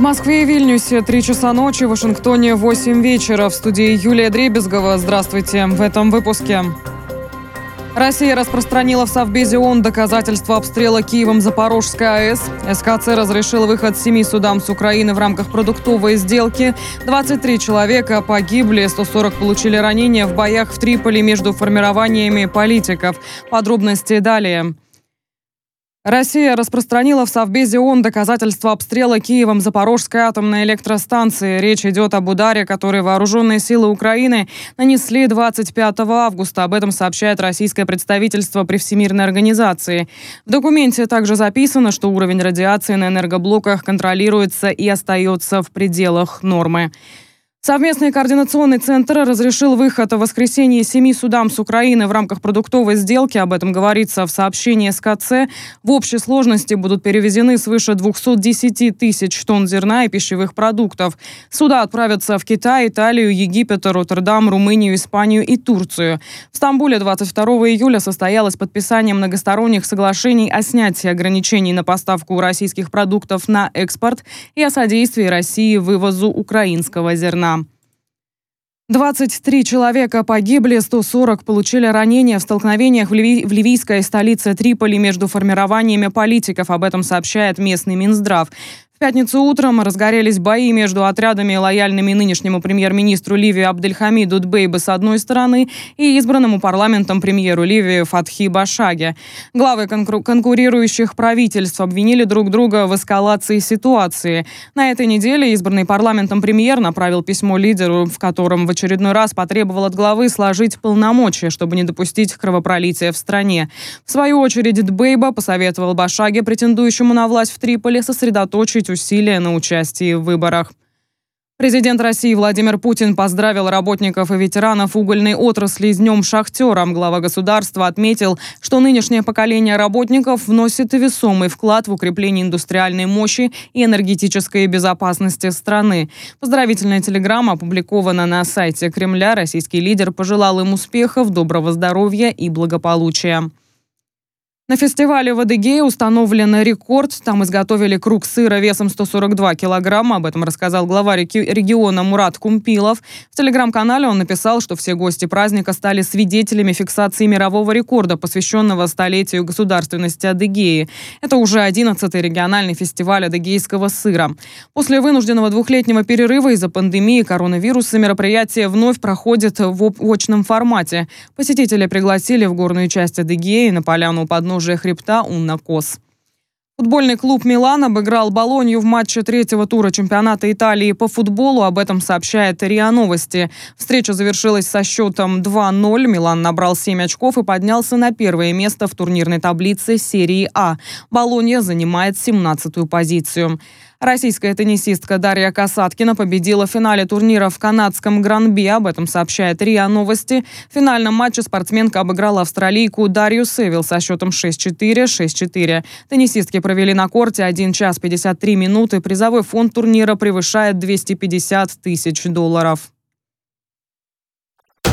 Москве и Вильнюсе 3 часа ночи, в Вашингтоне 8 вечера. В студии Юлия Дребезгова. Здравствуйте. В этом выпуске. Россия распространила в Совбезе ООН доказательства обстрела Киевом Запорожской АЭС. СКЦ разрешил выход 7 судам с Украины в рамках продуктовой сделки. 23 человека погибли, 140 получили ранения в боях в Триполи между формированиями политиков. Подробности далее. Россия распространила в Совбезе ООН доказательства обстрела Киевом Запорожской атомной электростанции. Речь идет об ударе, который вооруженные силы Украины нанесли 25 августа. Об этом сообщает российское представительство при Всемирной организации. В документе также записано, что уровень радиации на энергоблоках контролируется и остается в пределах нормы. Совместный координационный центр разрешил выход в воскресенье 7 судам с Украины в рамках продуктовой сделки. Об этом говорится в сообщении СКЦ. В общей сложности будут перевезены свыше 210 тысяч тонн зерна и пищевых продуктов. Суда отправятся в Китай, Италию, Египет, Роттердам, Румынию, Испанию и Турцию. В Стамбуле 22 июля состоялось подписание многосторонних соглашений о снятии ограничений на поставку российских продуктов на экспорт и о содействии России вывозу украинского зерна. 23 человека погибли, 140 получили ранения в столкновениях в ливийской столице Триполи между формированиями политиков. Об этом сообщает местный Минздрав. В пятницу утром разгорелись бои между отрядами, лояльными нынешнему премьер-министру Ливии Абдельхамиду Дбейбе с одной стороны и избранному парламентом премьеру Ливии Фатхи Башаге. Главы конкурирующих правительств обвинили друг друга в эскалации ситуации. На этой неделе избранный парламентом премьер направил письмо лидеру, в котором в очередной раз потребовал от главы сложить полномочия, чтобы не допустить кровопролития в стране. В свою очередь Дбейбе посоветовал Башаге, претендующему на власть в Триполи, сосредоточить усилия на участии в выборах. Президент России Владимир Путин поздравил работников и ветеранов угольной отрасли с Днем шахтера. Глава государства отметил, что нынешнее поколение работников вносит весомый вклад в укрепление индустриальной мощи и энергетической безопасности страны. Поздравительная телеграмма опубликована на сайте Кремля. Российский лидер пожелал им успехов, доброго здоровья и благополучия. На фестивале в Адыгее установлен рекорд. Там изготовили круг сыра весом 142 килограмма. Об этом рассказал глава региона Мурат Кумпилов. В телеграм-канале он написал, что все гости праздника стали свидетелями фиксации мирового рекорда, посвященного столетию государственности Адыгеи. Это уже 11-й региональный фестиваль адыгейского сыра. После вынужденного двухлетнего перерыва из-за пандемии коронавируса мероприятие вновь проходит в очном формате. Посетители пригласили в горную часть Адыгеи на поляну у подножия хребта Унна-Кос. Футбольный клуб «Милан» обыграл Болонью в матче третьего тура чемпионата Италии по футболу. Об этом сообщает РИА Новости. Встреча завершилась со счетом 2-0. «Милан» набрал 7 очков и поднялся на первое место в турнирной таблице серии А. «Болонья» занимает 17-ю позицию. Российская теннисистка Дарья Касаткина победила в финале турнира в канадском Гранби. Об этом сообщает РИА Новости. В финальном матче спортсменка обыграла австралийку Дарью Севил со счетом 6-4, 6-4. Теннисистки провели на корте 1 час 53 минуты. Призовой фонд турнира превышает $250 тысяч.